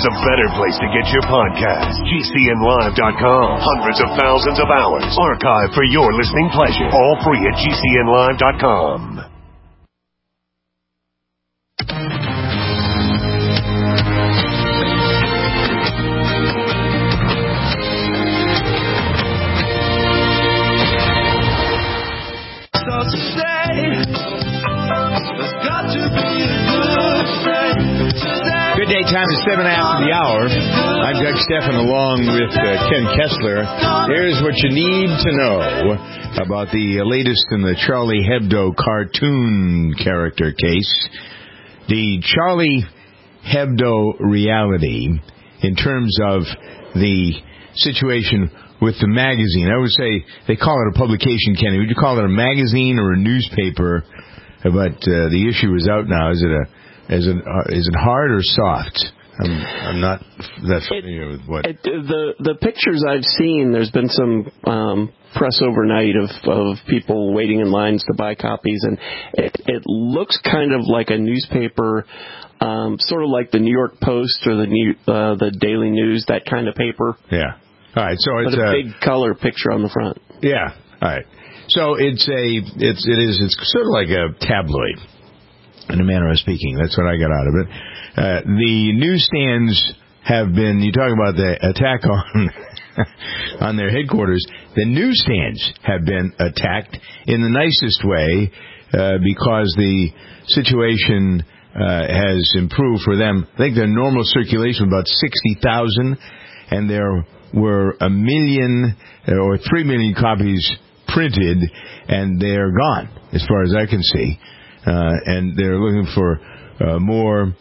there's a better place to get your podcast. GCNlive.com. Hundreds of thousands of hours archived for your listening pleasure. All free at GCNlive.com. Good day, time is 7 after the hour. I'm Doug Stephan along with Ken Kessler. Here's what you need to know about the latest in the Charlie Hebdo cartoon character case. The Charlie Hebdo reality in terms of the situation with the magazine. I would say they call it a publication, Kenny. Would you call it a magazine or a newspaper? But the issue is out now. Is it hard or soft? I'm not that familiar with what. The pictures I've seen, there's been some press overnight of people waiting in lines to buy copies, and it looks kind of like a newspaper, sort of like the New York Post or the Daily News, that kind of paper. Yeah. All right. So it's a big color picture on the front. Yeah. All right. So it's sort of like a tabloid, in a manner of speaking. That's what I got out of it. The newsstands have been, you talk about the attack on their headquarters, the newsstands have been attacked in the nicest way because the situation has improved for them. I think their normal circulation was about 60,000, and there were 1 million or 3 million copies printed, and they're gone, as far as I can see. And they're looking for more.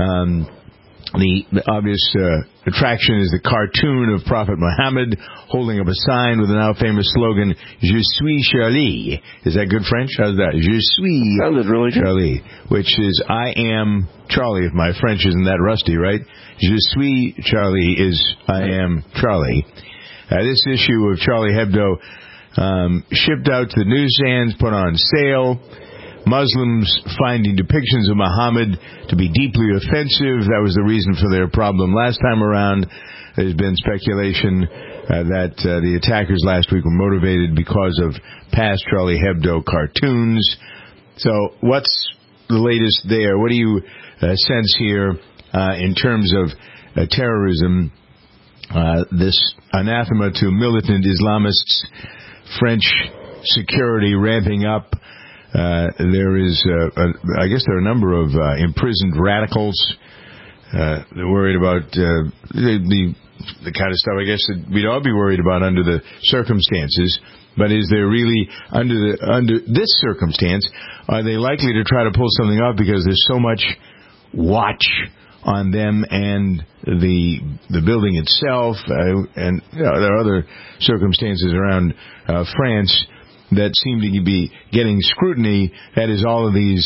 The obvious attraction is the cartoon of Prophet Muhammad holding up a sign with the now famous slogan, Je suis Charlie. Is that good French? How's that? Je suis Sounded really Charlie, which is I am Charlie, if my French isn't that rusty, right? Je suis Charlie is I am Charlie. This issue of Charlie Hebdo shipped out to the newsstands, put on sale. Muslims finding depictions of Muhammad to be deeply offensive. That was the reason for their problem last time around. There's been speculation that the attackers last week were motivated because of past Charlie Hebdo cartoons. So what's the latest there? What do you sense here in terms of terrorism? This anathema to militant Islamists, French security ramping up. There is, I guess there are a number of imprisoned radicals. They're worried about the kind of stuff, I guess, that we'd all be worried about under the circumstances. But is there really, under this circumstance, are they likely to try to pull something off because there's so much watch on them and the building itself? And there are other circumstances around France that seem to be getting scrutiny. That is, all of these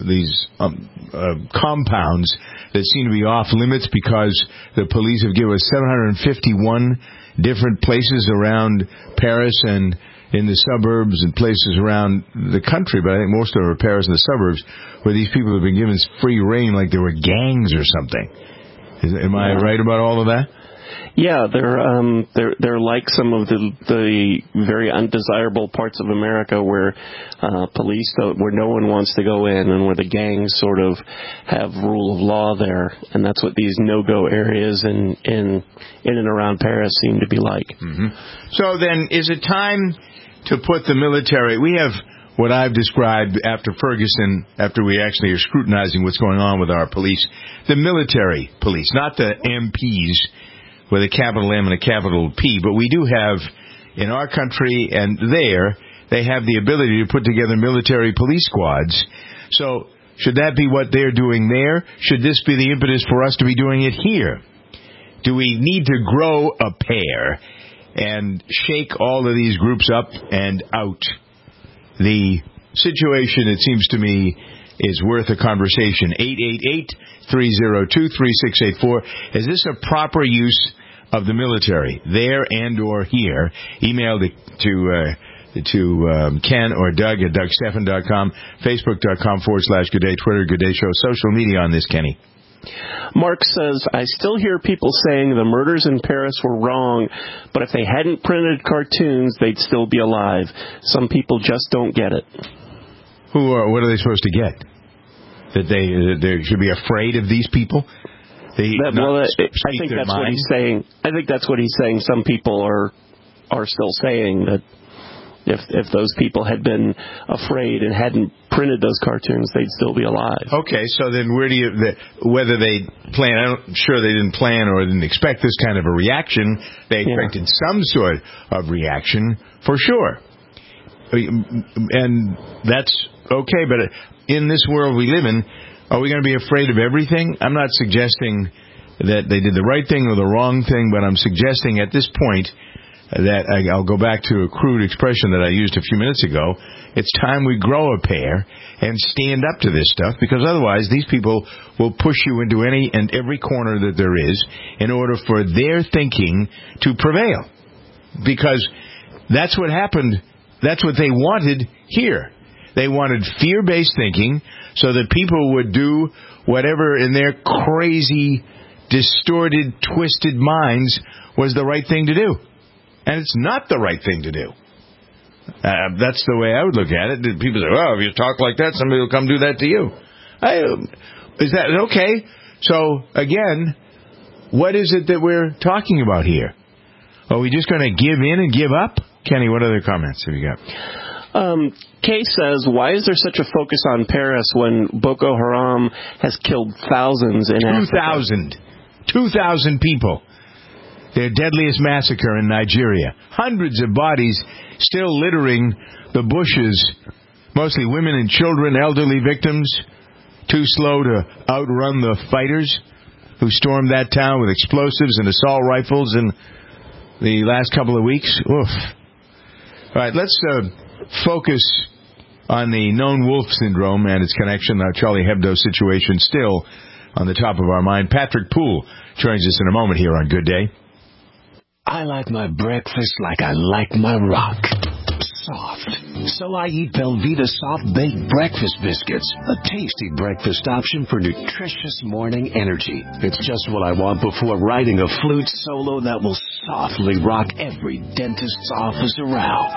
compounds that seem to be off limits because the police have given us 751 different places around Paris and in the suburbs and places around the country, but I think most of them are Paris and the suburbs, where these people have been given free reign like they were gangs or something. Am I right about all of that? Yeah, they're like some of the very undesirable parts of America where where no one wants to go in, and where the gangs sort of have rule of law there, and that's what these no-go areas in and around Paris seem to be like. Mm-hmm. So then, is it time to put the military? We have what I've described after Ferguson, after we actually are scrutinizing what's going on with our police, the military police, not the MPs with a capital M and a capital P, but we do have in our country and they have the ability to put together military police squads. So should that be what they're doing there? Should this be the impetus for us to be doing it here? Do we need to grow a pair and shake all of these groups up and out? The situation, it seems to me, is worth a conversation. 888-302-3684. Is this a proper use of the military, there and or here? Email to Ken or Doug at DougStephan.com, Facebook.com/Good Day, Twitter, Good Day Show, social media on this, Kenny. Mark says, I still hear people saying the murders in Paris were wrong, but if they hadn't printed cartoons, they'd still be alive. Some people just don't get it. What are they supposed to get? That they should be afraid of these people? I think that's what he's saying. I think that's what he's saying. Some people are still saying that if those people had been afraid and hadn't printed those cartoons, they'd still be alive. Okay, so then whether they plan, I'm sure they didn't plan or didn't expect this kind of a reaction. They expected some sort of reaction for sure. And that's okay, but in this world we live in, are we going to be afraid of everything? I'm not suggesting that they did the right thing or the wrong thing, but I'm suggesting at this point that I'll go back to a crude expression that I used a few minutes ago. It's time we grow a pair and stand up to this stuff, because otherwise these people will push you into any and every corner that there is in order for their thinking to prevail. Because that's what happened. That's what they wanted here. They wanted fear-based thinking so that people would do whatever in their crazy, distorted, twisted minds was the right thing to do. And it's not the right thing to do. That's the way I would look at it. People say, well, if you talk like that, somebody will come do that to you. Is that okay? So, again, what is it that we're talking about here? Are we just going to give in and give up? Kenny, what other comments have you got? Kay says, why is there such a focus on Paris when Boko Haram has killed thousands in Africa? 2,000 people. Their deadliest massacre in Nigeria. Hundreds of bodies still littering the bushes. Mostly women and children, elderly victims. Too slow to outrun the fighters who stormed that town with explosives and assault rifles in the last couple of weeks. Oof. All right, let's focus on the known wolf syndrome and its connection, our Charlie Hebdo situation still on the top of our mind. Patrick Poole joins us in a moment here on Good Day. I like my breakfast like I like my rock. Soft. So I eat Belvita soft-baked breakfast biscuits, a tasty breakfast option for nutritious morning energy. It's just what I want before writing a flute solo that will softly rock every dentist's office around.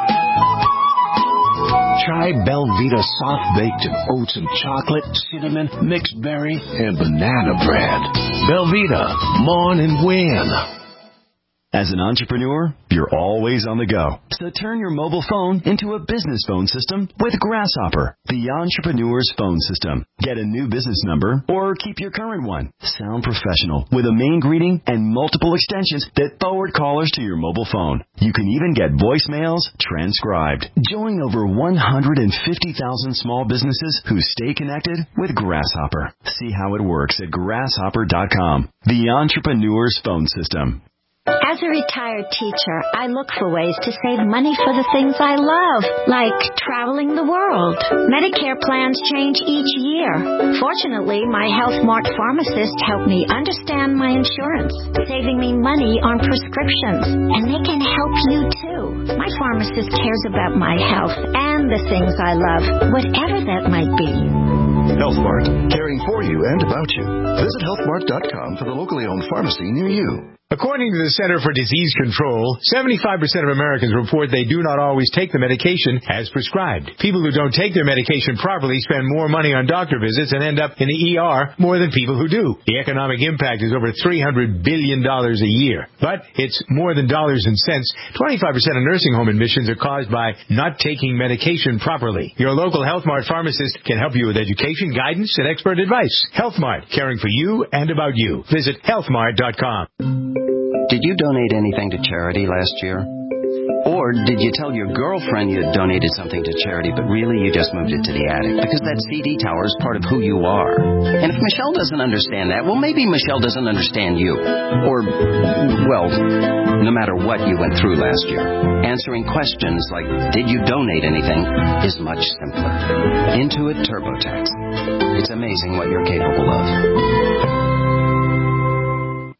Try Belvita soft-baked in oats and chocolate, cinnamon, mixed berry, and banana bread. Belvita, mourn and win. As an entrepreneur, you're always on the go. So turn your mobile phone into a business phone system with Grasshopper, the entrepreneur's phone system. Get a new business number or keep your current one. Sound professional with a main greeting and multiple extensions that forward callers to your mobile phone. You can even get voicemails transcribed. Join over 150,000 small businesses who stay connected with Grasshopper. See how it works at grasshopper.com. The entrepreneur's phone system. As a retired teacher, I look for ways to save money for the things I love, like traveling the world. Medicare plans change each year. Fortunately, my Health Mart pharmacist helped me understand my insurance, saving me money on prescriptions. And they can help you, too. My pharmacist cares about my health and the things I love, whatever that might be. Health Mart, caring for you and about you. Visit healthmart.com for the locally owned pharmacy near you. According to the Center for Disease Control, 75% of Americans report they do not always take the medication as prescribed. People who don't take their medication properly spend more money on doctor visits and end up in the ER more than people who do. The economic impact is over $300 billion a year. But it's more than dollars and cents. 25% of nursing home admissions are caused by not taking medication properly. Your local Health Mart pharmacist can help you with education, guidance, and expert advice. Health Mart, caring for you and about you. Visit healthmart.com. Did you donate anything to charity last year? Or did you tell your girlfriend you had donated something to charity, but really you just moved it to the attic? Because that CD tower is part of who you are. And if Michelle doesn't understand that, well, maybe Michelle doesn't understand you. Or, well, no matter what you went through last year, answering questions like, did you donate anything, is much simpler. Intuit TurboTax. It's amazing what you're capable of.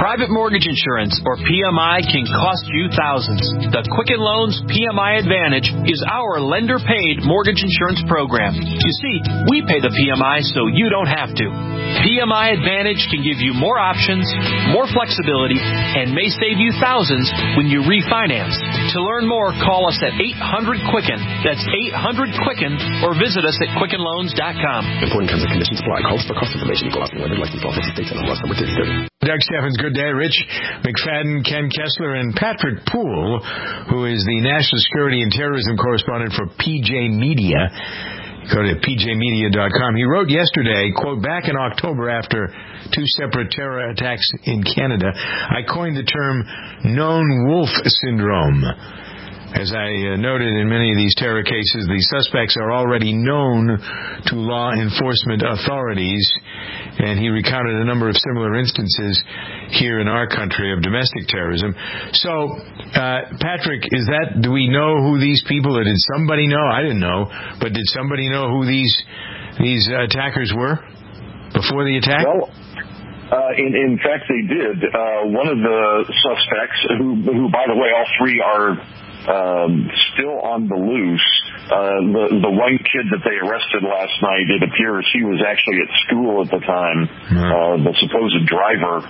Private mortgage insurance, or PMI, can cost you thousands. The Quicken Loans PMI Advantage is our lender-paid mortgage insurance program. You see, we pay the PMI so you don't have to. PMI Advantage can give you more options, more flexibility, and may save you thousands when you refinance. To learn more, call us at 800-QUICKEN. That's 800-QUICKEN, or visit us at QuickenLoans.com. Important terms and conditions apply. Calls for cost information equal option lender license law 50 states and laws number 230. Doug Steffens, good day. Rich McFadden, Ken Kessler, and Patrick Poole, who is the National Security and Terrorism Correspondent for PJ Media. Go to pjmedia.com. He wrote yesterday, quote, back in October after 2 separate terror attacks in Canada, I coined the term lone wolf syndrome. As I noted, in many of these terror cases, the suspects are already known to law enforcement authorities, and he recounted a number of similar instances here in our country of domestic terrorism. So, Patrick, do we know who these people are? Did somebody know? I didn't know, but did somebody know who these attackers were before the attack? Well, in fact, they did. One of the suspects, who, by the way, all three are still on the loose. The one kid that they arrested last night, it appears he was actually at school at the time, the supposed driver.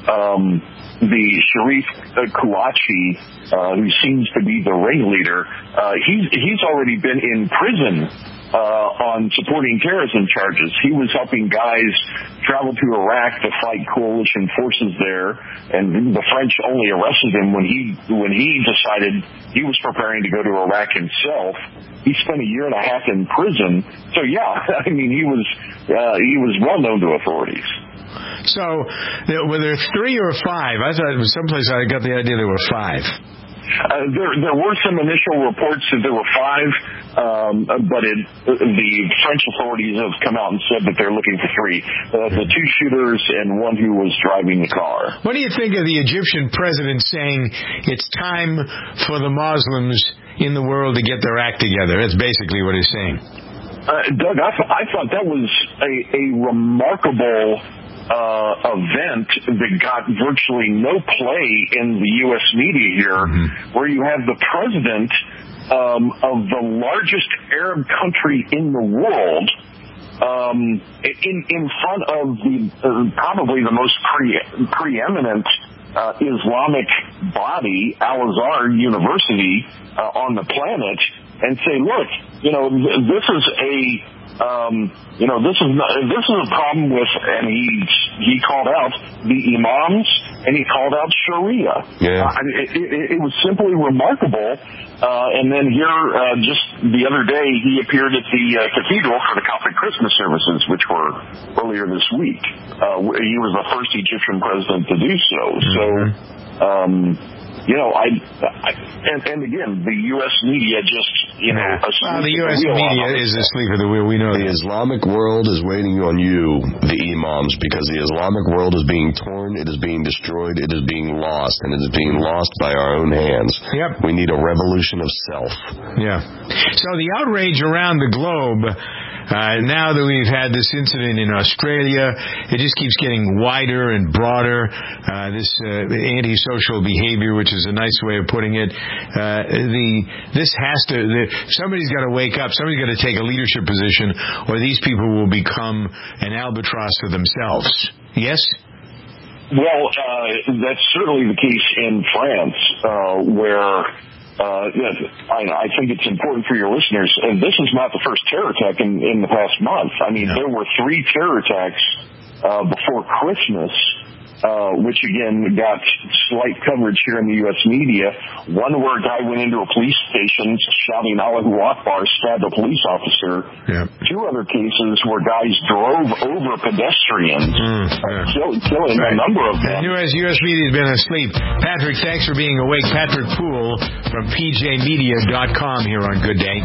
The Sharif Kouachi, who seems to be the ringleader, he's already been in prison on supporting terrorism charges. He was helping guys travel to Iraq to fight coalition forces there, and the French only arrested him when he decided he was preparing to go to Iraq himself. He spent 1.5 years in prison. So yeah, I mean, he was well known to authorities. So were there 3 or 5? I thought it was someplace I got the idea there were 5. There were some initial reports that there were 5, but the French authorities have come out and said that they're looking for 3. The 2 shooters and one who was driving the car. What do you think of the Egyptian president saying it's time for the Muslims in the world to get their act together? That's basically what he's saying. Doug, I thought that was a remarkable event that got virtually no play in the U.S. media here, where you have the president of the largest Arab country in the world in front of probably the most preeminent Islamic body, Al-Azhar University, on the planet, and say, look, this is a problem with, and he called out the imams, and he called out Sharia. Yeah. I mean, it was simply remarkable. And then here, just the other day, he appeared at the cathedral for the Coptic Christmas services, which were earlier this week. He was the first Egyptian president to do so. So, and again, the U.S. media just, the U.S. media is asleep at the wheel. We know the Islamic world is waiting on you, the imams, because the Islamic world is being torn, it is being destroyed, it is being lost, and it is being lost by our own hands. Yep. We need a revolution of self. Yeah. So the outrage around the globe, now that we've had this incident in Australia, it just keeps getting wider and broader. This antisocial behavior, which is a nice way of putting it. Somebody's got to wake up. Somebody's got to take a leadership position, or these people will become an albatross for themselves. Yes? Well, that's certainly the case in France, where I think it's important for your listeners, and this is not the first terror attack in the past month. I mean, there were 3 terror attacks before Christmas, which again got slight coverage here in the U.S. media. One where a guy went into a police station shouting Allahu Akbar, stabbed a police officer. Yep. 2 other cases where guys drove over pedestrians, killing a number of them. The U.S. media has been asleep. Patrick, thanks for being awake. Patrick Poole from pjmedia.com here on Good Day.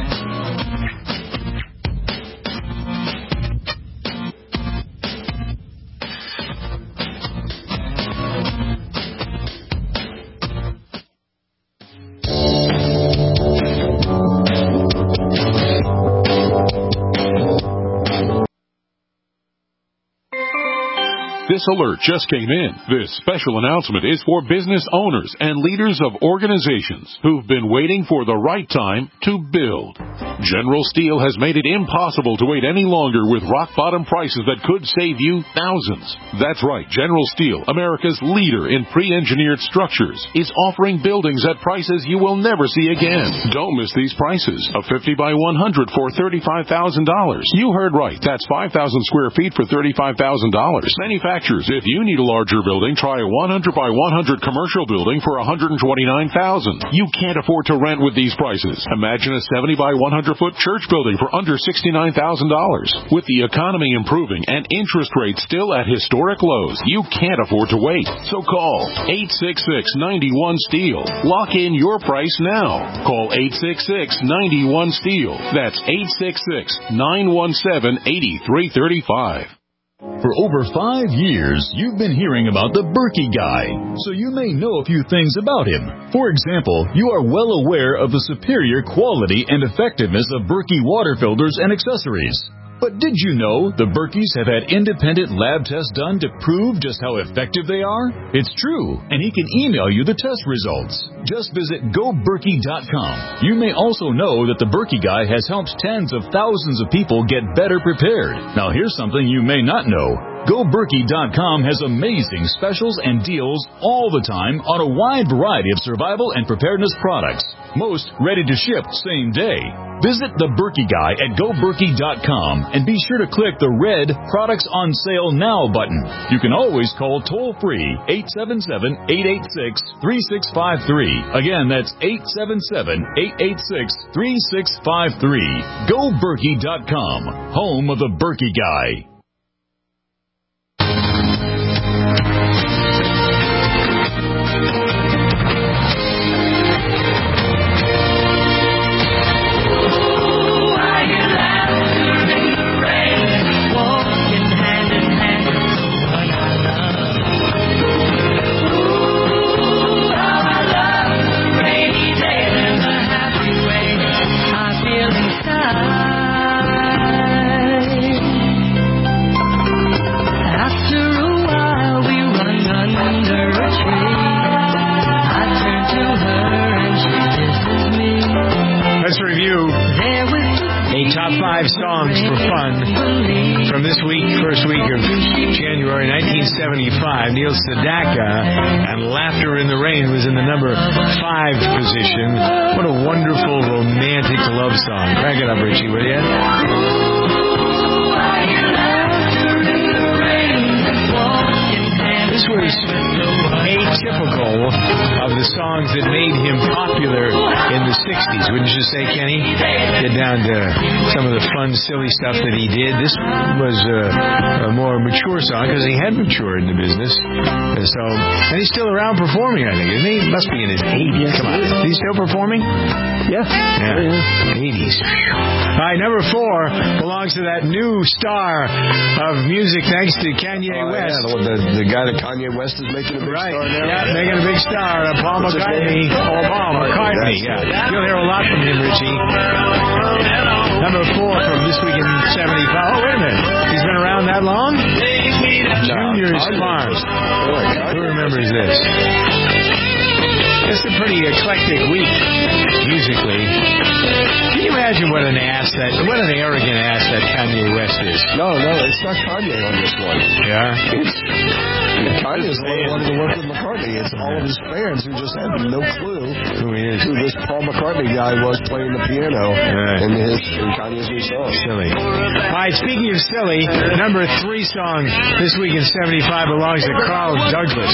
This This alert just came in. This special announcement is for business owners and leaders of organizations who've been waiting for the right time to build. General Steel has made it impossible to wait any longer with rock-bottom prices that could save you thousands. That's right. General Steel, America's leader in pre-engineered structures, is offering buildings at prices you will never see again. Don't miss these prices. A 50 by 100 for $35,000. You heard right. That's 5,000 square feet for $35,000. Manufacturers, if you need a larger building, try a 100 by 100 commercial building for $129,000. You can't afford to rent with these prices. Imagine a 70 by 100 foot church building for under $69,000. With the economy improving and interest rates still at historic lows, you can't afford to wait. So call 866-91-STEEL. Lock in your price now. Call 866-91-STEEL. That's 866-917-8335. For over 5 years, you've been hearing about the Berkey Guy, so you may know a few things about him. For example, you are well aware of the superior quality and effectiveness of Berkey water filters and accessories. But did you know the Berkeys have had independent lab tests done to prove just how effective they are? It's true, and he can email you the test results. Just visit GoBerkey.com. You may also know that the Berkey Guy has helped tens of thousands of people get better prepared. Now here's something you may not know. GoBerkey.com has amazing specials and deals all the time on a wide variety of survival and preparedness products. Most ready to ship same day. Visit the Berkey Guy at GoBerkey.com and be sure to click the red Products on Sale Now button. You can always call toll-free 877-886-3653. Again, that's 877-886-3653. GoBerkey.com, home of the Berkey Guy. Let's review a top 5 songs for fun from this week, first week of January 1975. Neil Sedaka and Laughter in the Rain was in the number 5 position. What a wonderful romantic love song. Crank it up, Richie, will you? This was atypical of the songs that made him popular in the 60s, wouldn't you say, Kenny? Get down to some of the fun, silly stuff that he did. This was a more mature song because he had matured in the business. And he's still around performing, I think, isn't he? He must be in his 80s. Come on. Is he still performing? Yeah. 80s. All right, number 4 belongs to that new star of music thanks to Kanye West. Yeah, the guy that Kanye West is making a big star now. Yeah, making a big star. Paul McCartney. Yeah. You'll hear a lot from him, Richie. Number 4 from This Week in 75. Oh, wait a minute. He's been around that long? Junior's Farm. Who remembers this? It's a pretty eclectic week, musically. Can you imagine what an arrogant ass that Kanye West is? No, it's not Kanye on this one. Yeah? Kanye's the one who wanted to work with McCartney. It's all of his fans who just had no clue who he is. Who this Paul McCartney guy was playing the piano in Kanye's new song. Silly. All right, speaking of silly, number 3 song this week in 75 belongs to Carl Douglas.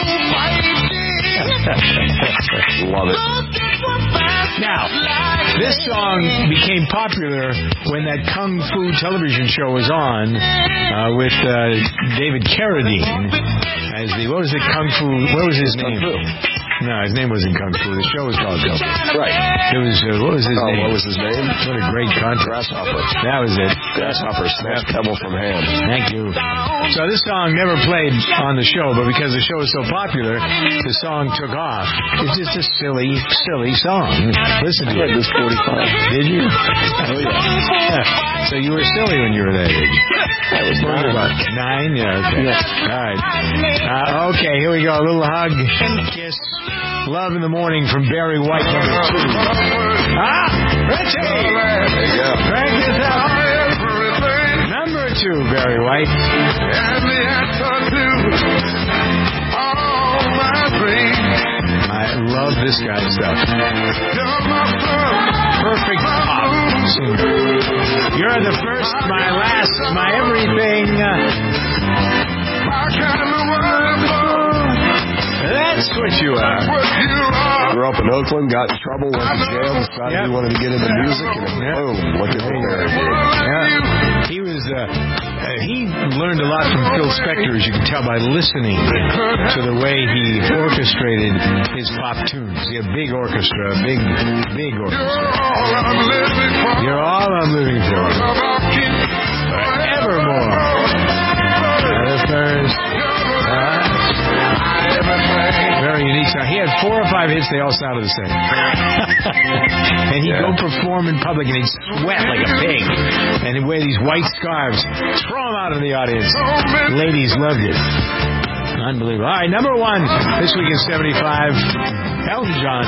Love it. Now, this song became popular when that Kung Fu television show was on with David Carradine as what was his name? No, his name wasn't Kung Fu. The show was called Kung Fu. Right. It was, what was his name? What was his name? What a great contrast. Grasshopper. That was it. Grasshopper, snatch pebble from hand. Thank you. So this song never played on the show, but because the show was so popular, the song took off. It's just a silly, silly song. Listen to it. It was 45. Did you? Oh, yeah. So you were silly when you were that age. I was about 9? Yeah, okay. Yeah. All right. Okay, here we go. A little hug and kiss. Love in the Morning from Barry White, number 2. Richie! There you go. Crank this up. Number 2, Barry White. And the answer to all my dreams. I love this guy's stuff. Perfect pop singer. You're the first, my last, my everything. That's what you are. Grew up in Oakland, got in trouble, went to jail, decided he wanted to get into music, and boom, look at what Barry did. Yeah. He was, he learned a lot from Phil Spector, as you can tell by listening to the way he orchestrated his pop tunes. He had a big orchestra, big orchestra. You're all I'm living for. Forevermore. The first. Very unique sound. He had 4 or 5 hits. They all sounded the same. And he'd go perform in public, and he'd sweat like a pig. And he'd wear these white scarves. Throw them out in the audience. Ladies loved it. Unbelievable. All right, number 1 this week in 75. Elton John.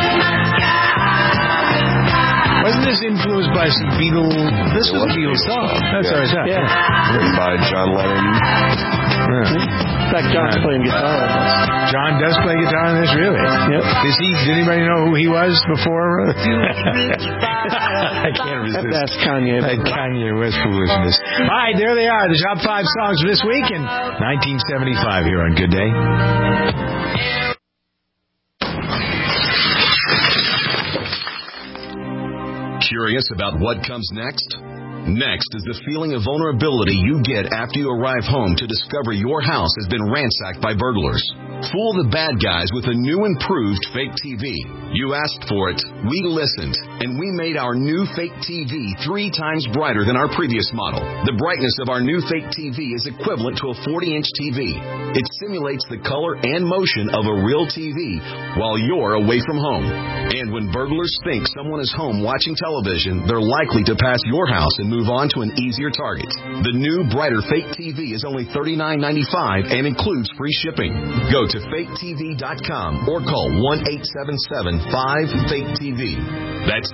Wasn't this influenced by some Beatles? This was a Beatles song. That's what I said. Yeah. Written by John Lennon. In fact, John's playing guitar on this. John does play guitar on this, really? Yep. Did anybody know who he was before? I can't resist. That's Kanye. Kanye West foolishness. All right, there they are. The top 5 songs for this week in 1975 here on Good Day. Curious about what comes next? Next is the feeling of vulnerability you get after you arrive home to discover your house has been ransacked by burglars. Fool the bad guys with a new improved fake TV. You asked for it, we listened, and we made our new fake TV 3 times brighter than our previous model. The brightness of our new fake TV is equivalent to a 40-inch TV. It simulates the color and motion of a real TV while you're away from home. And when burglars think someone is home watching television, they're likely to pass your house and move on to an easier target. The new, brighter fake TV is only $39.95 and includes free shipping. Go to faketv.com or call 1-877-5-FAKE-TV. That's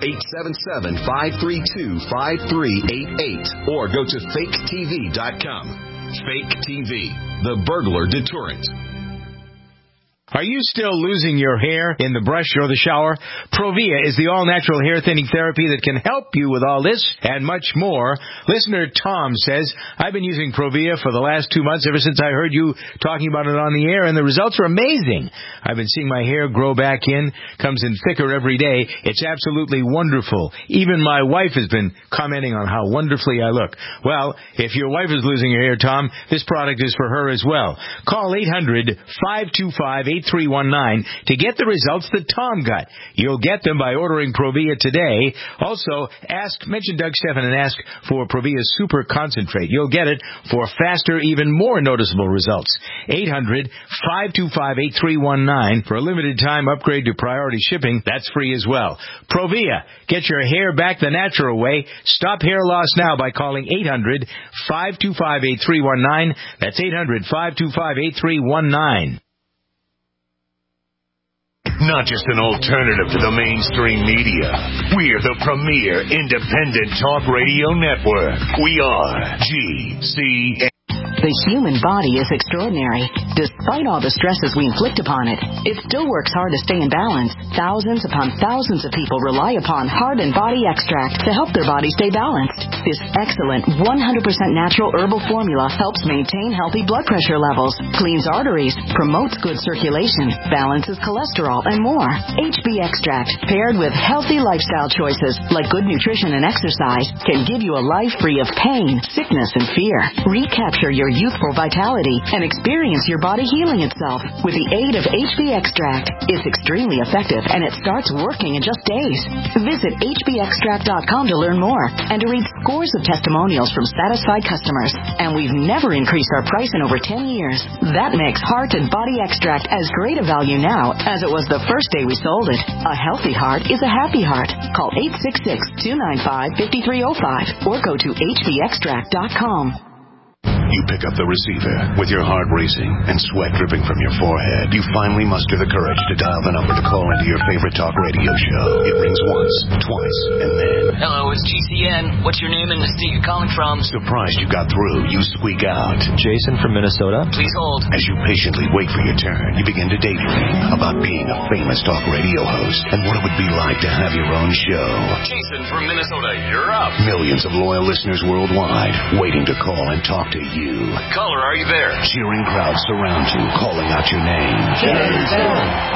877-532-5388 or go to faketv.com. Fake TV, the burglar deterrent. Are you still losing your hair in the brush or the shower? Provia is the all-natural hair thinning therapy that can help you with all this and much more. Listener Tom says, I've been using Provia for the last 2 months ever since I heard you talking about it on the air, and the results are amazing. I've been seeing my hair grow back in, comes in thicker every day. It's absolutely wonderful. Even my wife has been commenting on how wonderfully I look. Well, if your wife is losing her hair, Tom, this product is for her as well. Call 800-525-8319 to get the results that Tom got. You'll get them by ordering Provia today. Also, mention Doug Stephan and ask for Provia Super Concentrate. You'll get it for faster, even more noticeable results. 800-525-8319 for a limited time upgrade to priority shipping. That's free as well. Provia, get your hair back the natural way. Stop hair loss now by calling 800-525-8319. That's 800-525-8319. Not just an alternative to the mainstream media. We're the premier independent talk radio network. We are GCN. The human body is extraordinary. Despite all the stresses we inflict upon it, it still works hard to stay in balance. Thousands upon thousands of people rely upon Heart and Body Extract to help their body stay balanced. This excellent 100% natural herbal formula helps maintain healthy blood pressure levels, cleans arteries, promotes good circulation, balances cholesterol, and more. HB Extract, paired with healthy lifestyle choices like good nutrition and exercise, can give you a life free of pain, sickness, and fear. Recapture your youthful vitality and experience your body healing itself with the aid of HB Extract. It's extremely effective, and it starts working in just days. Visit hbextract.com to learn more and to read scores of testimonials from satisfied customers. And we've never increased our price in over 10 years. That makes Heart and Body Extract as great a value now as it was the first day we sold it. A healthy heart is a happy heart. Call 866-295-5305 or go to hbextract.com. You pick up the receiver with your heart racing and sweat dripping from your forehead. You finally muster the courage to dial the number to call into your favorite talk radio show. It rings once, twice, and then... Hello, it's GCN. What's your name and the state you're calling from? Surprised you got through, you squeak out. Jason from Minnesota. Please hold. As you patiently wait for your turn, you begin to daydream about being a famous talk radio host and what it would be like to have your own show. Jason from Minnesota, you're up. Millions of loyal listeners worldwide waiting to call and talk to you. Caller, are you there? Cheering crowds surround you, calling out your name. Jason!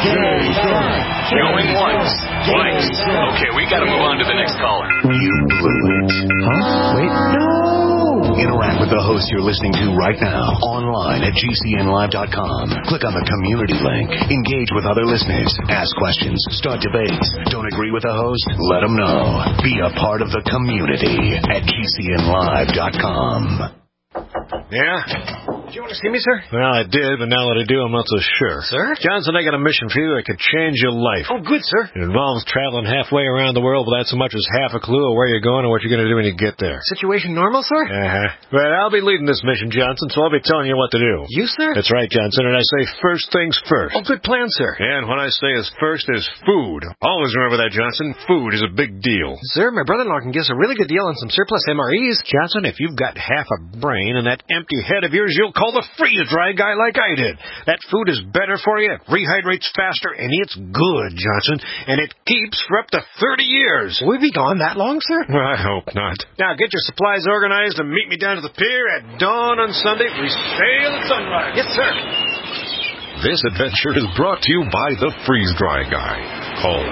Going once, twice. Okay, we gotta move on to the next caller. You blew it. Huh? Wait, no! Interact with the host you're listening to right now, online at GCNlive.com. Click on the community link. Engage with other listeners. Ask questions. Start debates. Don't agree with the host? Let them know. Be a part of the community at GCNlive.com. Yeah? Did you want to see me, sir? Well, I did, but now that I do, I'm not so sure. Sir? Johnson, I got a mission for you that could change your life. Oh, good, sir. It involves traveling halfway around the world without so much as half a clue of where you're going or what you're going to do when you get there. Situation normal, sir? But I'll be leading this mission, Johnson, so I'll be telling you what to do. You, sir? That's right, Johnson, and I say first things first. Oh, good plan, sir. And when I say as first is food. Always remember that, Johnson. Food is a big deal. Sir, my brother-in-law can give us a really good deal on some surplus MREs. Johnson, if you've got half a brain and that empty head of yours, you'll call the freeze-dry guy like I did. That food is better for you, it rehydrates faster, and it's good, Johnson, and it keeps for up to 30 years. Will we be gone that long, sir? I hope not. Now, get your supplies organized and meet me down to the pier at dawn on Sunday. We sail at sunrise. Yes, sir. This adventure is brought to you by the Freeze-Dry Guy. Call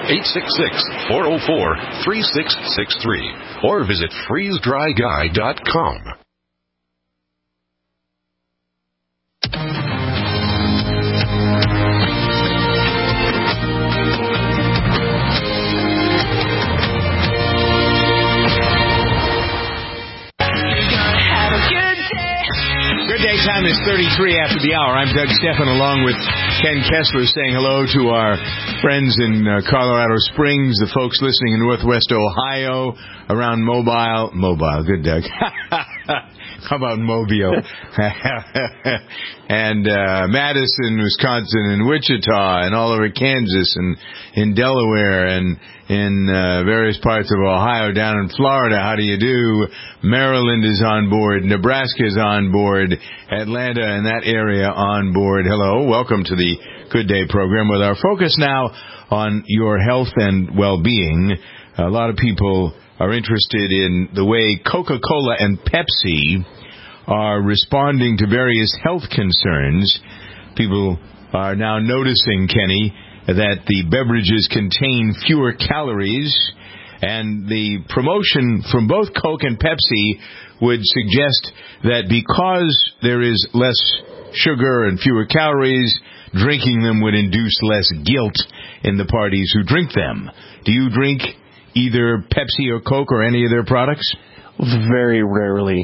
866-404-3663 or visit freezedryguy.com. Good day time is 33 after the hour. I'm Doug Stephan along with Ken Kessler saying hello to our friends in Colorado Springs, the folks listening in Northwest Ohio, around Mobile, good Doug. How about Mobile? And Madison, Wisconsin, and Wichita, and all over Kansas, and in Delaware, and in various parts of Ohio, down in Florida. How do you do? Maryland is on board. Nebraska is on board. Atlanta and that area on board. Hello. Welcome to the Good Day program with our focus now on your health and well-being. A lot of people are interested in the way Coca-Cola and Pepsi are responding to various health concerns. People are now noticing, Kenny, that the beverages contain fewer calories, and the promotion from both Coke and Pepsi would suggest that because there is less sugar and fewer calories, drinking them would induce less guilt in the parties who drink them. Do you drink either Pepsi or Coke or any of their products? Very rarely.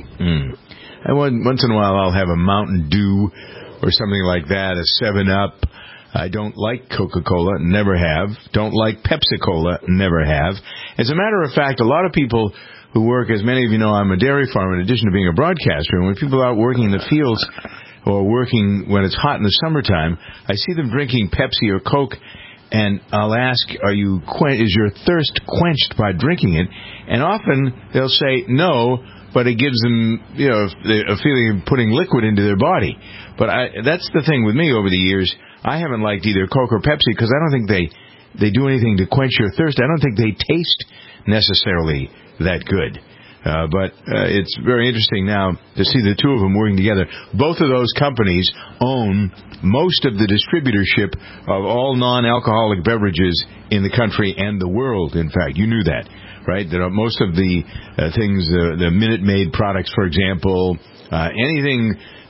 Once in a while I'll have a Mountain Dew or something like that, a 7-Up. I don't like Coca-Cola, never have. Don't like Pepsi-Cola, never have. As a matter of fact, a lot of people who work, as many of you know, I'm a dairy farmer in addition to being a broadcaster, and when people are out working in the fields or working when it's hot in the summertime, I see them drinking Pepsi or Coke, and I'll ask, is your thirst quenched by drinking it? And often they'll say no, but it gives them, a feeling of putting liquid into their body. But that's the thing with me over the years. I haven't liked either Coke or Pepsi because I don't think they do anything to quench your thirst. I don't think they taste necessarily that good. But it's very interesting now to see the two of them working together. Both of those companies own most of the distributorship of all non-alcoholic beverages in the country and the world, in fact. You knew that, right? That most of the things, the Minute Maid products, for example, anything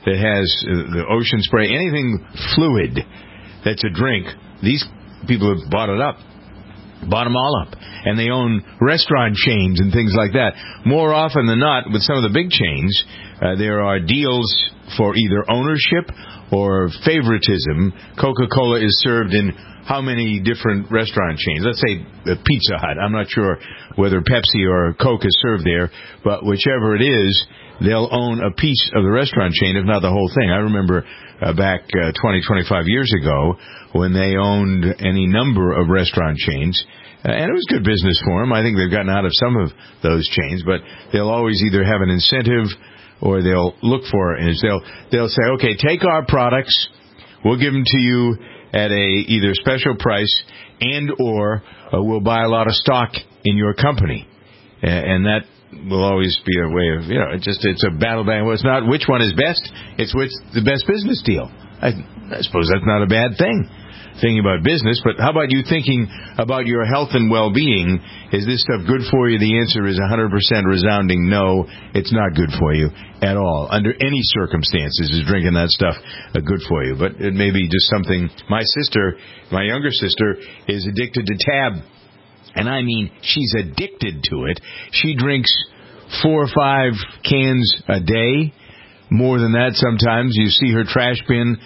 that has the Ocean Spray, anything fluid that's a drink, these people have bought it up. Bought them all up. And they own restaurant chains and things like that. More often than not, with some of the big chains, there are deals for either ownership or favoritism. Coca-Cola is served in how many different restaurant chains? Let's say Pizza Hut. I'm not sure whether Pepsi or Coke is served there, but whichever it is, they'll own a piece of the restaurant chain, if not the whole thing. I remember back 20, 25 years ago when they owned any number of restaurant chains, and it was good business for them. I think they've gotten out of some of those chains, but they'll always either have an incentive or they'll look for it. They'll say, okay, take our products, we'll give them to you at a either special price and or we'll buy a lot of stock in your company. And that will always be a way of, it's a battle band. Well, it's not which one is best, it's which the best business deal. I suppose that's not a bad thing, thinking about business, but how about you thinking about your health and well-being? Is this stuff good for you? The answer is 100% resounding no, it's not good for you at all. Under any circumstances is drinking that stuff good for you. But it may be just something. My younger sister, is addicted to Tab. And I mean, she's addicted to it. She drinks 4 or 5 cans a day. More than that sometimes. You see her trash bin.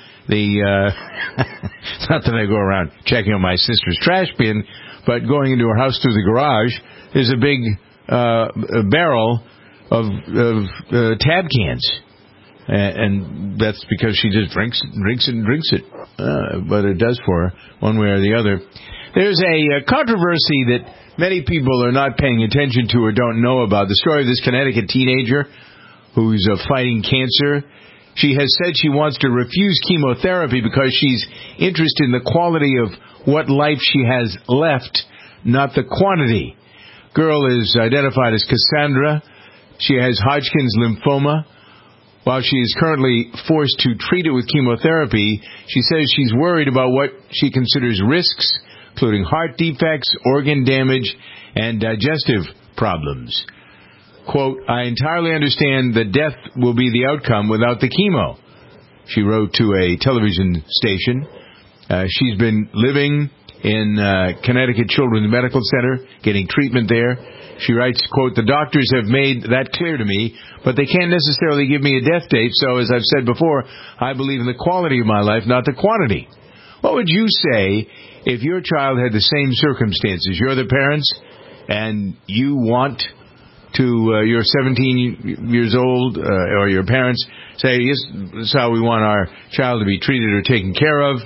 It's not that I go around checking on my sister's trash bin, but going into her house through the garage, there's a big barrel of Tab cans. And that's because she just drinks it. But it does for her, one way or the other. There's a controversy that many people are not paying attention to or don't know about. The story of this Connecticut teenager who's fighting cancer. She has said she wants to refuse chemotherapy because she's interested in the quality of what life she has left, not the quantity. Girl is identified as Cassandra. She has Hodgkin's lymphoma. While she is currently forced to treat it with chemotherapy, she says she's worried about what she considers risks, including heart defects, organ damage, and digestive problems. Quote, I entirely understand that death will be the outcome without the chemo, she wrote to a television station. She's been living in Connecticut Children's Medical Center, getting treatment there. She writes, quote, the doctors have made that clear to me, but they can't necessarily give me a death date, so as I've said before, I believe in the quality of my life, not the quantity. What would you say if your child had the same circumstances? You're the parents, and you want to, you're 17 years old, or your parents say, yes, this is how we want our child to be treated or taken care of.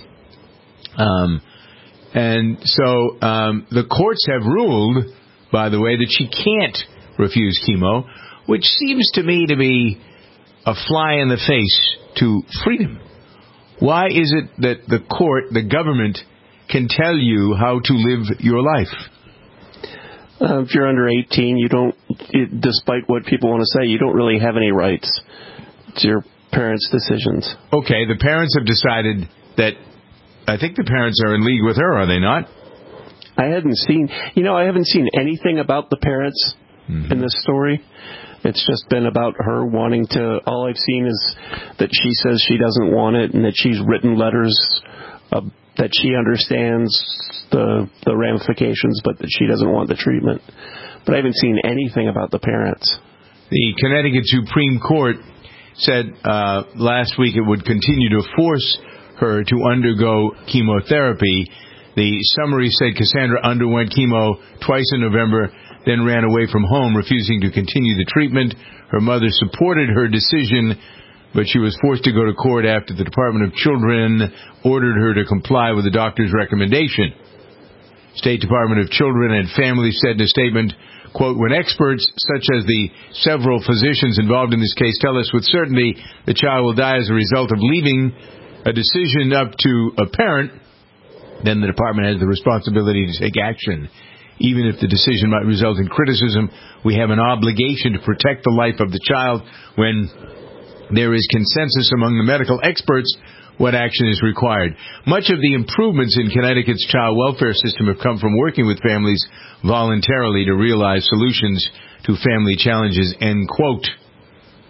And so the courts have ruled, by the way, that she can't refuse chemo, which seems to me to be a fly in the face to freedom. Why is it that the court, the government, can tell you how to live your life? If you're under 18, you don't, despite what people want to say, you don't really have any rights. It's your parents' decisions. Okay, the parents have decided that, I think the parents are in league with her, are they not? I haven't seen anything about the parents in this story. It's just been about her wanting to, all I've seen is that she says she doesn't want it and that she's written letters that she understands the ramifications, but that she doesn't want the treatment. But I haven't seen anything about the parents. The Connecticut Supreme Court said last week it would continue to force her to undergo chemotherapy. The summary said Cassandra underwent chemo twice in November, then ran away from home, refusing to continue the treatment. Her mother supported her decision, but she was forced to go to court after the Department of Children ordered her to comply with the doctor's recommendation. State Department of Children and Families said in a statement, quote, when experts such as the several physicians involved in this case tell us with certainty the child will die as a result of leaving a decision up to a parent, then the department has the responsibility to take action. Even if the decision might result in criticism, we have an obligation to protect the life of the child. When there is consensus among the medical experts, what action is required. Much of the improvements in Connecticut's child welfare system have come from working with families voluntarily to realize solutions to family challenges, end quote.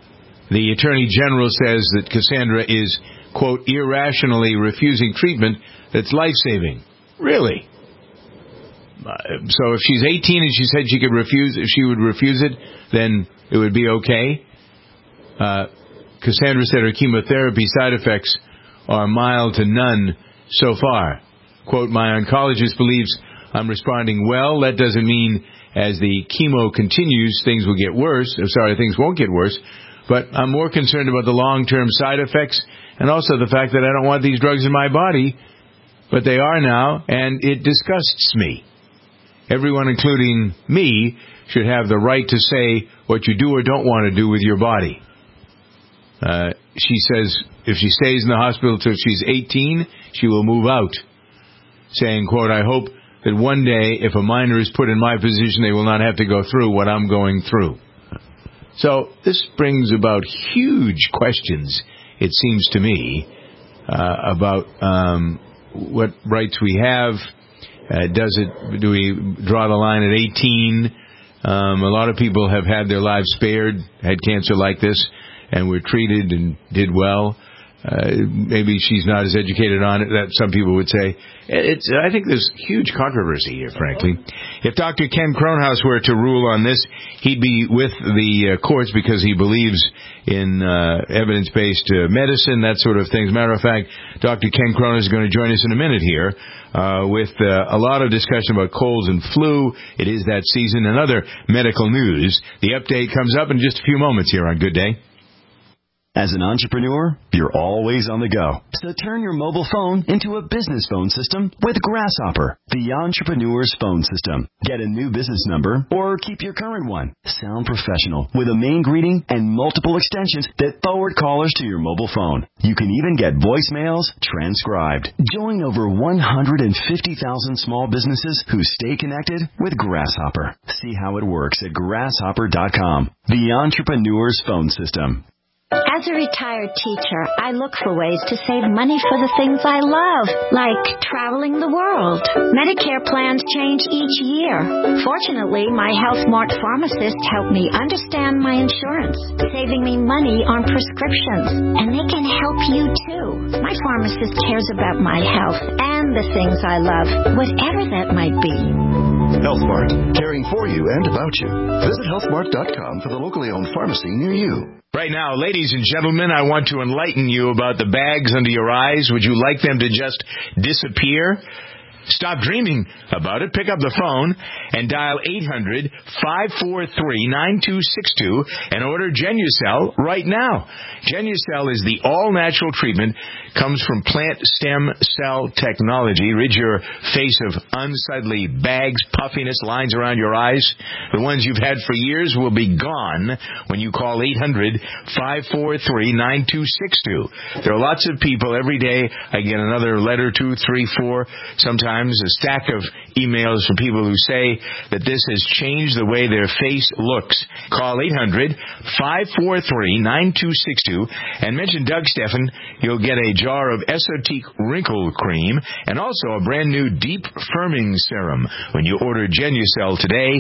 The Attorney General says that Cassandra is, quote, irrationally refusing treatment that's life-saving. Really? So if she's 18 and she said she could refuse, if she would refuse it, then it would be okay. Cassandra said her chemotherapy side effects are mild to none so far. Quote, my oncologist believes I'm responding well. That doesn't mean as the chemo continues, things will get worse. Things won't get worse. But I'm more concerned about the long-term side effects and also the fact that I don't want these drugs in my body. But they are now, and it disgusts me. Everyone, including me, should have the right to say what you do or don't want to do with your body. She says if she stays in the hospital till she's 18, she will move out. Saying, quote, I hope that one day, if a minor is put in my position, they will not have to go through what I'm going through. So this brings about huge questions, it seems to me, about what rights we have. Do we draw the line at 18? A lot of people have had their lives spared, had cancer like this, and were treated and did well. Maybe she's not as educated on it that some people would say. I think there's huge controversy here, frankly. If Dr. Ken Kronhaus were to rule on this, he'd be with the courts because he believes in evidence-based medicine, that sort of thing. As a matter of fact, Dr. Ken Kronhaus is going to join us in a minute here with a lot of discussion about colds and flu. It is that season and other medical news. The update comes up in just a few moments here on Good Day. As an entrepreneur, you're always on the go. So turn your mobile phone into a business phone system with Grasshopper, the entrepreneur's phone system. Get a new business number or keep your current one. Sound professional with a main greeting and multiple extensions that forward callers to your mobile phone. You can even get voicemails transcribed. Join over 150,000 small businesses who stay connected with Grasshopper. See how it works at grasshopper.com, the entrepreneur's phone system. As a retired teacher, I look for ways to save money for the things I love, like traveling the world. Medicare plans change each year. Fortunately, my HealthMart pharmacist helped me understand my insurance, saving me money on prescriptions. And they can help you, too. My pharmacist cares about my health and the things I love, whatever that might be. HealthMart, caring for you and about you. Visit healthmart.com for the locally owned pharmacy near you. Right now, ladies and gentlemen, I want to enlighten you about the bags under your eyes. Would you like them to just disappear? Stop dreaming about it. Pick up the phone and dial 800-543-9262 and order Genucel right now. Genucel is the all-natural treatment, comes from plant stem cell technology. Rid your face of unsightly bags, puffiness, lines around your eyes. The ones you've had for years will be gone when you call 800-543-9262. There are lots of people every day. I get another letter, 2, 3, 4, sometimes a stack of emails from people who say that this has changed the way their face looks. Call 800-543-9262 and mention Doug Steffen. You'll get a jar of Esotique Wrinkle Cream and also a brand new Deep Firming Serum when you order Genucel today.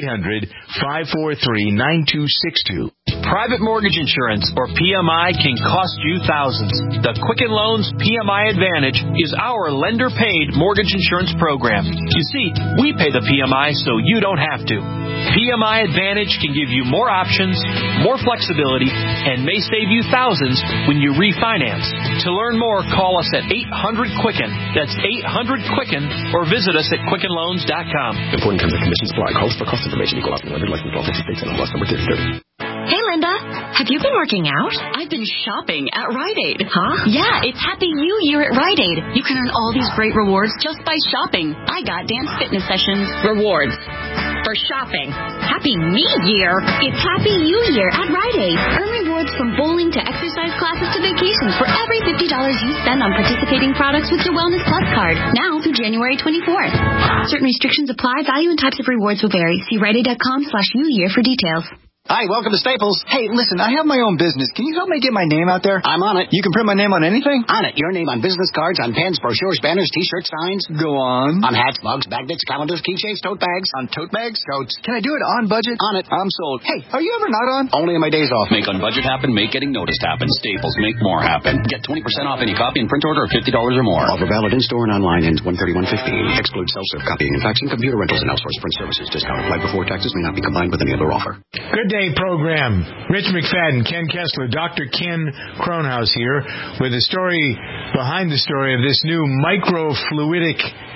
800-543-9262. Private mortgage insurance, or PMI, can cost you thousands. The Quicken Loans PMI Advantage is our lender-paid mortgage insurance program. You see, we pay the PMI so you don't have to. PMI Advantage can give you more options, more flexibility, and may save you thousands when you refinance. To learn more, call us at 800-QUICKEN. That's 800-QUICKEN, or visit us at QuickenLoans.com. Important terms and conditions apply. Calls for cost information. Equal option lender. License 1250 states and number 3030. Hey, Linda, have you been working out? I've been shopping at Rite Aid. Huh? Yeah, it's Happy New Year at Rite Aid. You can earn all these great rewards just by shopping. I got dance fitness sessions. Rewards for shopping. Happy Me Year. It's Happy New Year at Rite Aid. Earn rewards from bowling to exercise classes to vacations for every $50 you spend on participating products with your Wellness Plus card. Now through January 24th. Certain restrictions apply. Value and types of rewards will vary. See RiteAid.com/New Year for details. Hi, welcome to Staples. Hey, listen, I have my own business. Can you help me get my name out there? I'm on it. You can print my name on anything? On it. Your name on business cards, on pens, brochures, banners, T-shirts, signs. Go on. On hats, mugs, magnets, calendars, keychains, tote bags. On tote bags? Totes. Can I do it on budget? On it. I'm sold. Hey, are you ever not on? Only on my days off. Make on budget happen. Make getting noticed happen. Staples. Make more happen. Get 20% off any copy and print order of $50 or more. Offer valid in-store and online. Ends 1/31/15. Excludes self-serve copying and faxing, computer rentals, and outsourced print services. Discount applied before taxes. May not be combined with any other offer. Good day program. Rich McFadden, Ken Kessler, Dr. Ken Kronhaus here with the story behind the story of this new microfluidic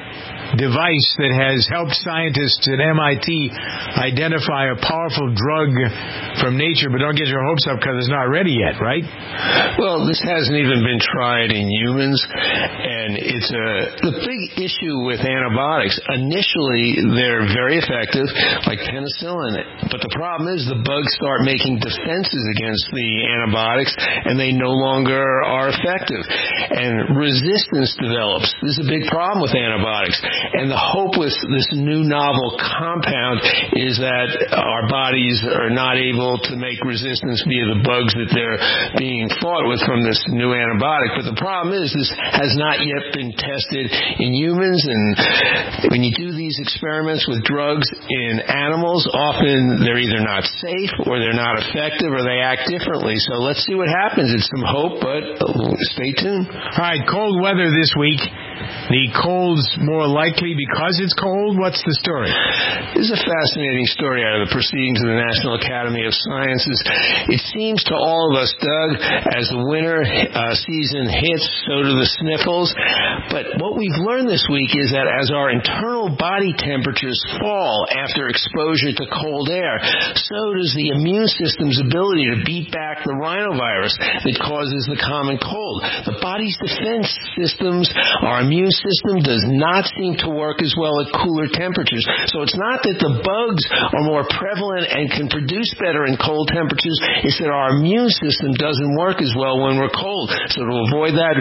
device that has helped scientists at MIT identify a powerful drug from nature, but don't get your hopes up because it's not ready yet, right? Well, this hasn't even been tried in humans, and it's the big issue with antibiotics. Initially, they're very effective, like penicillin, but the problem is the bugs start making defenses against the antibiotics, and they no longer are effective, and resistance develops. This is a big problem with antibiotics. And the hope with this new novel compound is that our bodies are not able to make resistance via the bugs that they're being fought with from this new antibiotic. But the problem is this has not yet been tested in humans. And when you do these experiments with drugs in animals, often they're either not safe or they're not effective or they act differently. So let's see what happens. It's some hope, but stay tuned. All right, cold weather this week. The cold's more likely because it's cold? What's the story? This is a fascinating story out of the Proceedings of the National Academy of Sciences. It seems to all of us, Doug, as the winter season hits, so do the sniffles. But what we've learned this week is that as our internal body temperatures fall after exposure to cold air, so does the immune system's ability to beat back the rhinovirus that causes the common cold. The body's defense systems, our immune system, does not seem to work as well at cooler temperatures. So it's not that the bugs are more prevalent and can produce better in cold temperatures. It's that our immune system doesn't work as well when we're cold. So to avoid that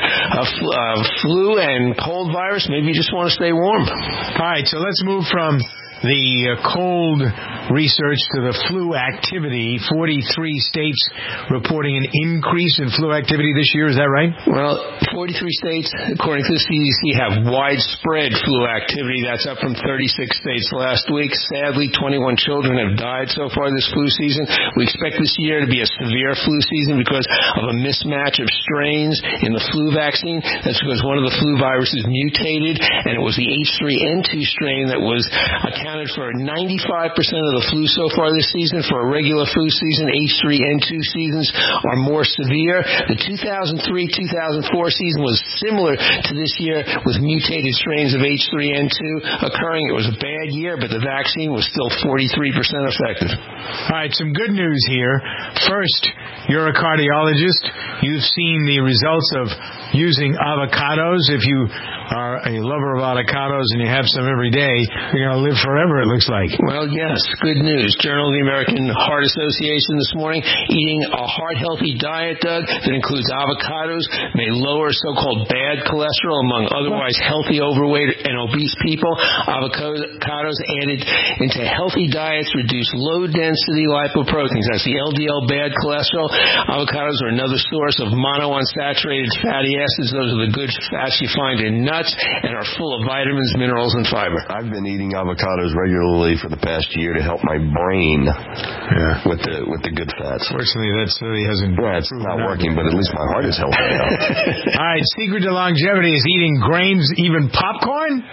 flu and cold virus, maybe you just want to stay warm. All right, so let's move from the cold research to the flu activity. 43 states reporting an increase in flu activity this year. Is that right? Well, 43 states, according to the CDC, have widespread flu activity. That's up from 36 states last week. Sadly, 21 children have died so far this flu season. We expect this year to be a severe flu season because of a mismatch of strains in the flu vaccine. That's because one of the flu viruses mutated, and it was the H3N2 strain that was accounted for 95% of the flu so far this season. For a regular flu season, H3N2 seasons are more severe. The 2003-2004 season was similar to this year with mutated strains of H3N2 occurring. It was a bad year, but the vaccine was still 43% effective. All right, some good news here. First, you're a cardiologist. You've seen the results of using avocados. If you are a lover of avocados and you have some every day, you're going to live forever, it looks like. Well, yes, good news. Journal of the American Heart Association this morning, eating a heart-healthy diet, Doug, that includes avocados may lower so-called bad cholesterol among otherwise healthy, overweight, and obese people. Avocados added into healthy diets reduce low-density lipoproteins. That's the LDL bad cholesterol. Avocados are another source of monounsaturated fatty acids. Those are the good fats you find in nuts and are full of vitamins, minerals, and fiber. I've been eating avocados regularly for the past year to help my brain with the good fats. Fortunately, that study hasn't. Yeah, it's not working, but at least my heart is healthy now. All right, secret to longevity is eating grains, even popcorn?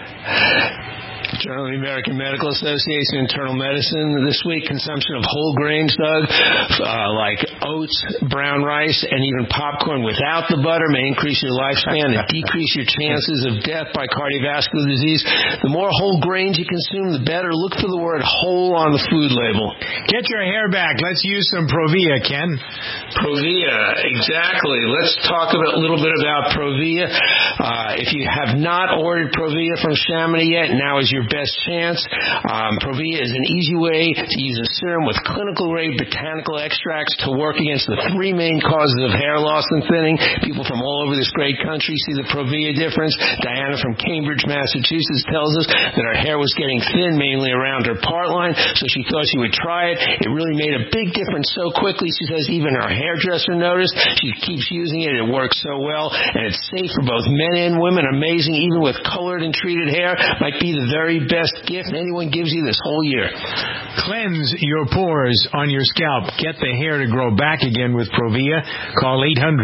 Journal of the American Medical Association Internal Medicine this week, consumption of whole grains, Doug, like oats, brown rice, and even popcorn without the butter may increase your lifespan and decrease your chances of death by cardiovascular disease. The more whole grains you consume, the better. Look for the word whole on the food label. Get your hair back. Let's use some Provia, Ken. Provia, exactly. Let's talk a little bit about Provia. If you have not ordered Provia from Chamonix yet, now is your best chance. Provia is an easy way to use a serum with clinical-grade botanical extracts to work against the three main causes of hair loss and thinning. People from all over this great country see the Provia difference. Diana from Cambridge, Massachusetts tells us that her hair was getting thin, mainly around her part line, so she thought she would try it. It really made a big difference so quickly. She says even her hairdresser noticed. She keeps using it. It works so well, and it's safe for both men and women. Amazing, even with colored and treated hair. Might be the very best gift anyone gives you this whole year. Cleanse your pores on your scalp. Get the hair to grow back again with Provia. Call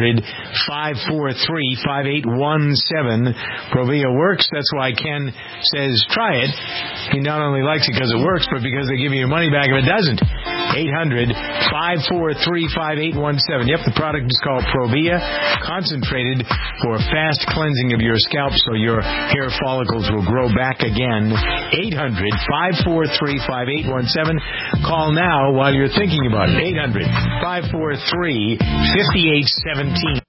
800-543-5817. Provia works. That's why Ken says try it. He not only likes it because it works, but because they give you your money back if it doesn't. 800-543-5817. Yep, the product is called Provia, concentrated for fast cleansing of your scalp so your hair follicles will grow back again. 800-543-5817. Call now while you're thinking about it. 800-543-5817.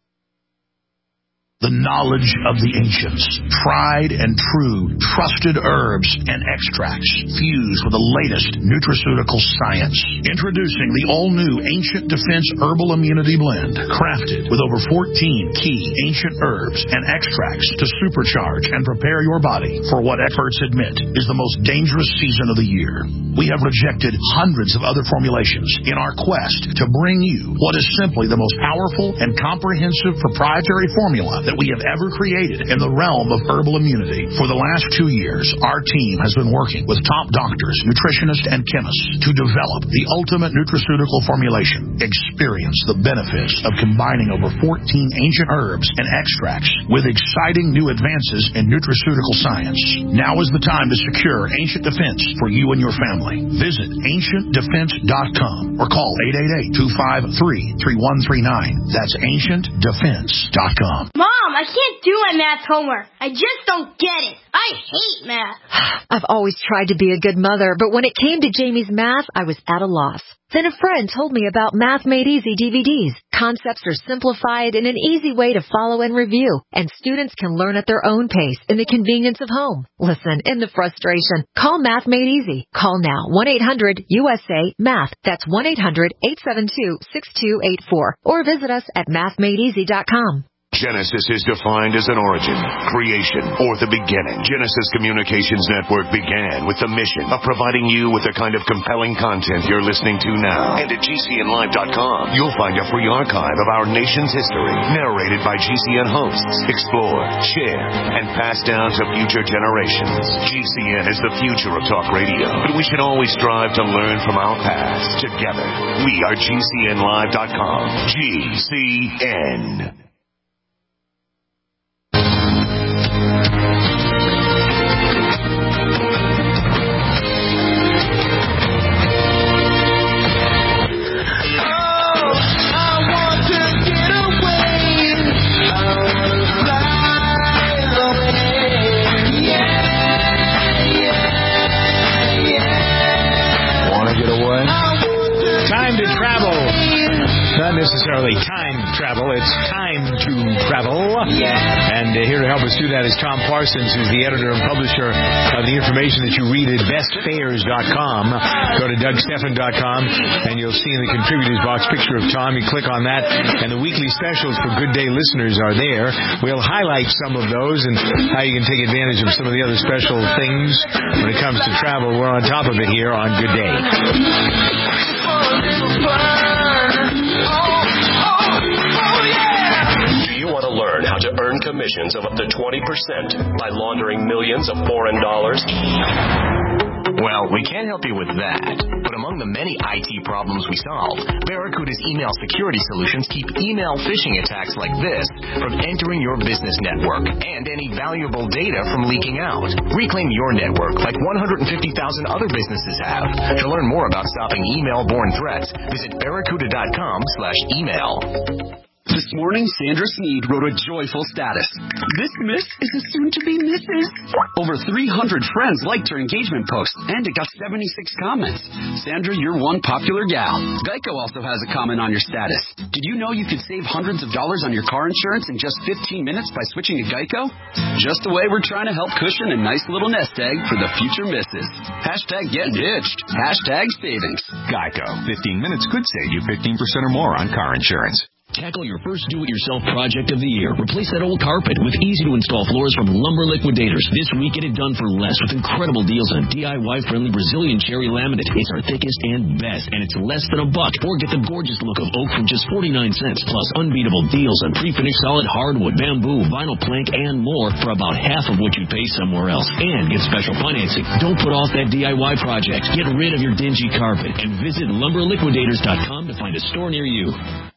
The knowledge of the ancients, tried and true, trusted herbs and extracts fused with the latest nutraceutical science. Introducing the all-new Ancient Defense Herbal Immunity Blend, crafted with over 14 key ancient herbs and extracts to supercharge and prepare your body for what experts admit is the most dangerous season of the year. We have rejected hundreds of other formulations in our quest to bring you what is simply the most powerful and comprehensive proprietary formula that we have ever created in the realm of herbal immunity. For the last 2 years, our team has been working with top doctors, nutritionists, and chemists to develop the ultimate nutraceutical formulation. Experience the benefits of combining over 14 ancient herbs and extracts with exciting new advances in nutraceutical science. Now is the time to secure Ancient Defense for you and your family. Visit AncientDefense.com or call 888-253-3139. That's AncientDefense.com. Mom, I can't do my math homework. I just don't get it. I hate math. I've always tried to be a good mother, but when it came to Jamie's math, I was at a loss. Then a friend told me about Math Made Easy DVDs. Concepts are simplified in an easy way to follow and review, and students can learn at their own pace in the convenience of home. Listen, in the frustration, call Math Made Easy. Call now, 1-800-USA-MATH. That's 1-800-872-6284. Or visit us at mathmadeeasy.com. Genesis is defined as an origin, creation, or the beginning. Genesis Communications Network began with the mission of providing you with the kind of compelling content you're listening to now. And at GCNlive.com, you'll find a free archive of our nation's history, narrated by GCN hosts, explored, shared, and passed down to future generations. GCN is the future of talk radio, but we should always strive to learn from our past. Together, we are GCNlive.com. GCN. Time to travel. Not necessarily time travel, it's time to travel. And here to help us do that is Tom Parsons, who's the editor and publisher of the information that you read at bestfares.com. Go to DougStephan.com, and you'll see in the contributors box picture of Tom. You click on that, and the weekly specials for Good Day listeners are there. We'll highlight some of those and how you can take advantage of some of the other special things when it comes to travel. We're on top of it here on Good Day. Do you want to learn how to earn commissions of up to 20% by laundering millions of foreign dollars? Well, we can't help you with that. But among the many IT problems we solve, Barracuda's email security solutions keep email phishing attacks like this from entering your business network and any valuable data from leaking out. Reclaim your network like 150,000 other businesses have. To learn more about stopping email-borne threats, visit barracuda.com/email. This morning, Sandra Sneed wrote a joyful status. This miss is a soon-to-be Mrs. Over 300 friends liked her engagement post, and it got 76 comments. Sandra, you're one popular gal. Geico also has a comment on your status. Did you know you could save hundreds of dollars on your car insurance in just 15 minutes by switching to Geico? Just the way we're trying to help cushion a nice little nest egg for the future misses. Hashtag getting hitched. Hashtag savings. Geico. 15 minutes could save you 15% or more on car insurance. Tackle your first do-it-yourself project of the year. Replace that old carpet with easy-to-install floors from Lumber Liquidators. This week, get it done for less with incredible deals on DIY-friendly Brazilian cherry laminate. It's our thickest and best, and it's less than $1. Or get the gorgeous look of oak for just 49 cents, plus unbeatable deals on pre-finished solid hardwood, bamboo, vinyl plank, and more for about half of what you'd pay somewhere else. And get special financing. Don't put off that DIY project. Get rid of your dingy carpet and visit LumberLiquidators.com to find a store near you.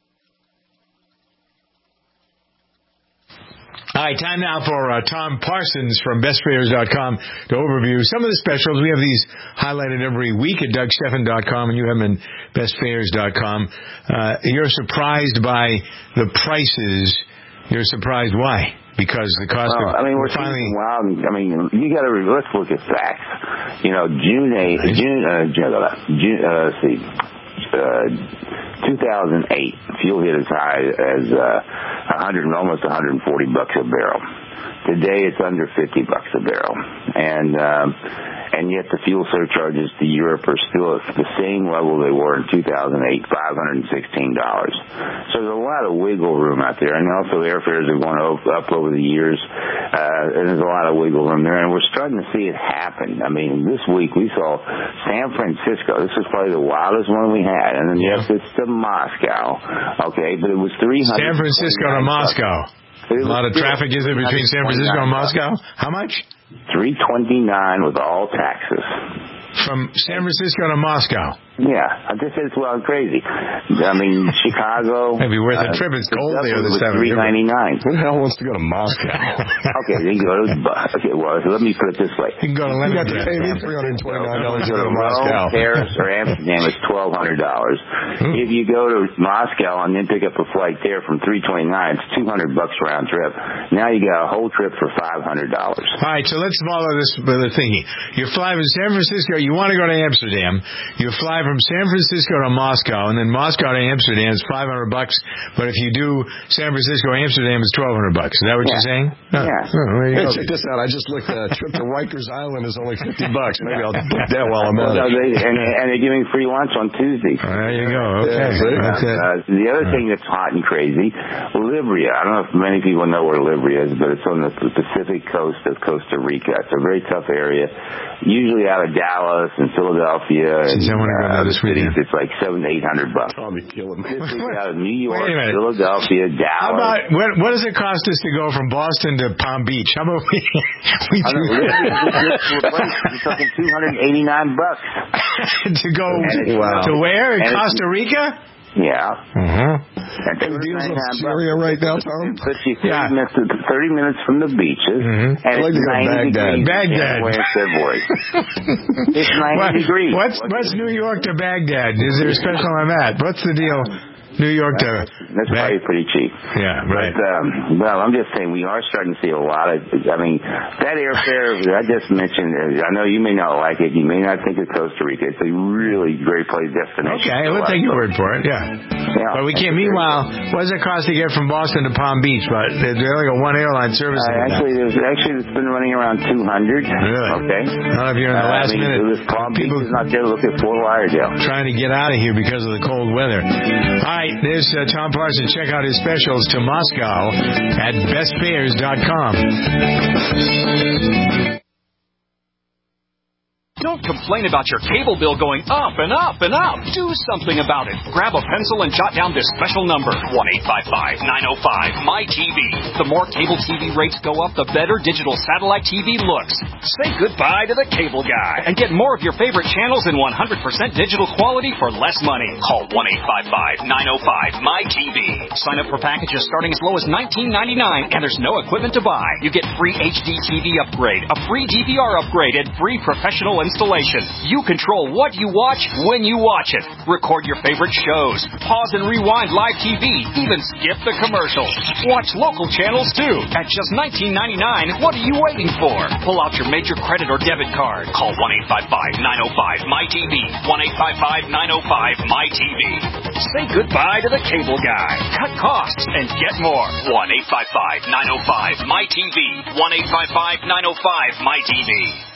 All right, time now for Tom Parsons from BestFares.com to overview some of the specials. We have these highlighted every week at DougSteffen.com, and you have them in BestFares.com. You're surprised by the prices. You're surprised why? Because the cost of... I mean, we're finally... Wow, I mean, you got to... Let's look at facts. You know, let's see... 2008, fuel hit as high as almost $140 a barrel. Today, it's under $50 a barrel, and yet the fuel surcharges to Europe are still at the same level they were in 2008, $516. So there's a lot of wiggle room out there, and also airfares have gone up over the years, and there's a lot of wiggle room there, and we're starting to see it happen. I mean, this week we saw San Francisco. This was probably the wildest one we had, and then yes, it's to Moscow, okay, but it was 300. San Francisco to Moscow. A lot of traffic is there between San Francisco and Moscow? How much? $329 with all taxes. From San Francisco to Moscow? Yeah, I just said it's wild crazy. I mean, Chicago. Maybe worth a trip. It's cold there this time. $399. Who the hell wants to go to Moscow? Okay, then you go to. Okay, well, so let me put it this way. You can go to Leningrad. You got to pay me $329 to go to Moscow. Paris or Amsterdam is $1,200. If you go to Moscow and then pick up a flight there from $329, it's $200 round trip. Now you got a whole trip for $500. All right, so let's follow this thinking. You fly from San Francisco. You want to go to Amsterdam. You fly from San Francisco to Moscow, and then Moscow to Amsterdam is $500. But if you do San Francisco Amsterdam, it's $1,200. Is that what you're saying? Yeah. Hey, check this out. I just looked at a trip to Rikers Island is only $50. Maybe I'll book that while I'm at it. And they're giving free lunch on Tuesday. There you go. Okay. The other thing that's hot and crazy, Libria. I don't know if many people know where Libria is, but it's on the Pacific coast of Costa Rica. It's a very tough area, usually out of Dallas and Philadelphia. Since I want to go to this weekend. It's like $700 to $800. I'll be killing me. This week out of New York, Philadelphia, Dallas. How about what does it cost us to go from Boston to Palm Beach? How about we do that? You're talking $289 to go to where? In Costa Rica? Yeah. And deals in Syria right now, Tom? Puts you 30 minutes from the beaches, and like it's 90 degrees. Baghdad. February. It's 90 degrees. What's New York to Baghdad? Is there a special on that? What's the deal? New York to... That's probably pretty cheap. Yeah, right. But, well, I'm just saying we are starting to see a lot of... I mean, that airfare I just mentioned, I know you may not like it. You may not think of Costa Rica. It's a really great place destination. Okay, we'll take your word for it, yeah. But we can't... Meanwhile, what does it cost to get from Boston to Palm Beach? But there's only got one airline service. Actually, it's been running around 200. Really? Okay. I don't know if you're in the last minute. Palm Beach is not there. Look at Fort Lauderdale. Trying to get out of here because of the cold weather. All right, there's Tom Parsons. Check out his specials to Moscow at bestfares.com. Don't complain about your cable bill going up and up and up. Do something about it. Grab a pencil and jot down this special number, 1-855-905-MY-TV. The more cable TV rates go up, the better digital satellite TV looks. Say goodbye to the cable guy and get more of your favorite channels in 100% digital quality for less money. Call 1-855-905-MY-TV. Sign up for packages starting as low as $19.99, and there's no equipment to buy. You get free HD TV upgrade, a free DVR upgrade, and free professional installation. You control what you watch when you watch it. Record your favorite shows. Pause and rewind live TV. Even skip the commercials. Watch local channels too. At just $19.99, what are you waiting for? Pull out your major credit or debit card. Call 1-855-905-MyTV. 1-855-905-MyTV. Say goodbye to the cable guy. Cut costs and get more. 1-855-905-MyTV. 1-855-905-MyTV.